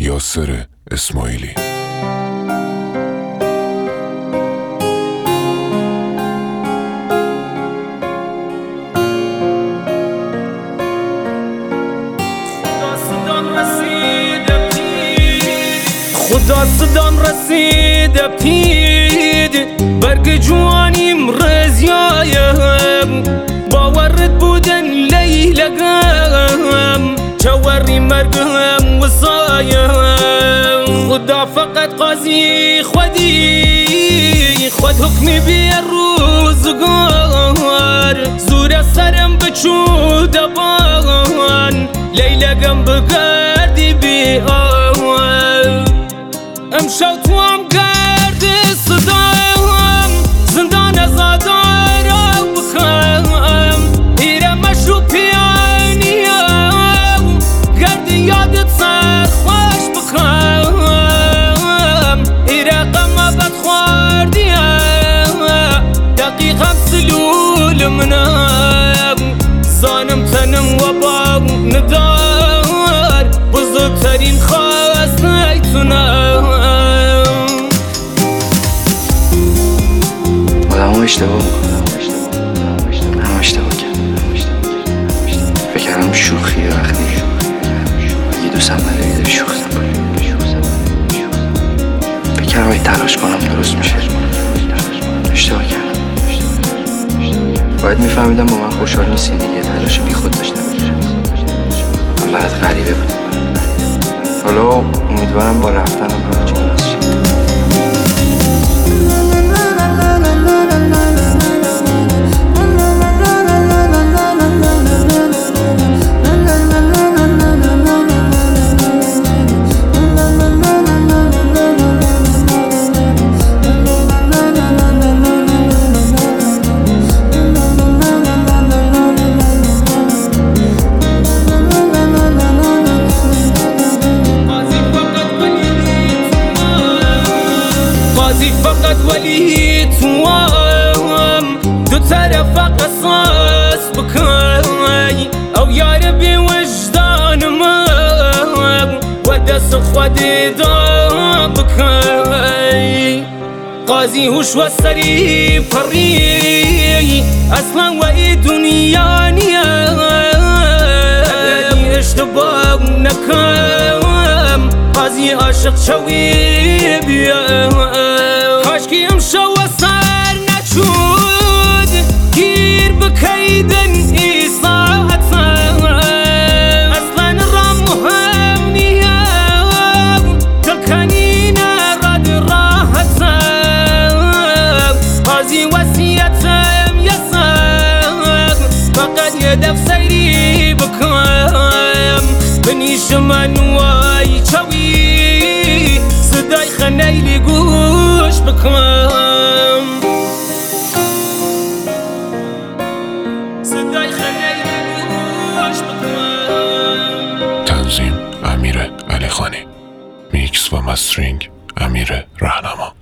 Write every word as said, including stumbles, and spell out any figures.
یاسر اسماعیلی. خدا صدام رسیده پید برگ جوانیم رزیایم باورت بودن لیلگم جواری مرگم وصایم خدا فقط قاضی خودی خود حکمی بی روزگار زور سرم بچو دبان لیلگم بگردی بی آوان امشو تو هم گرد صدام زندان ازادار رو بخوام ایره مشروع پیانیم گرد یادت سر خوش بخوام ایره قمه بد خوردیم دقیقم سلول منم زانم تنم و با ندار بزرگترین خواست نیتونم آدم اشتباه هم اشتباه کردم فکر کردم شوخی وقتی یه دو صندلی میده شوخ زنبالی فکر کردم این تلاش کنم درست میشه اشتباه کردم باید میفهمیدم با من خوشحال نیستی دیگه تلاش بی خود داشتم من باید غریبه بودم حالا امیدوارم با رفتنم همه چی درست شه فقط ولی تو هم دو طرف قصاص بکنی او یار بی وجدان من و دست خود دا بکنی قاضی هوش و سری پری اصلا و ای دنیا نیم اشتباه نکم قاضی عاشق شوی بیم کاشکی امشو سر نچود گیر بکیدن ایساعتم اصلا را مهم نیم دلکنی نرد راحتم قاضی وسیعتم یسم فقط یه دف سیری بکم بنیش من وای چوی صدای خنیلی گوش بکنم صدای خنیلی گوش بکنم. تنظیم امیر علیخانی، میکس و مسترینگ امیر رهنما.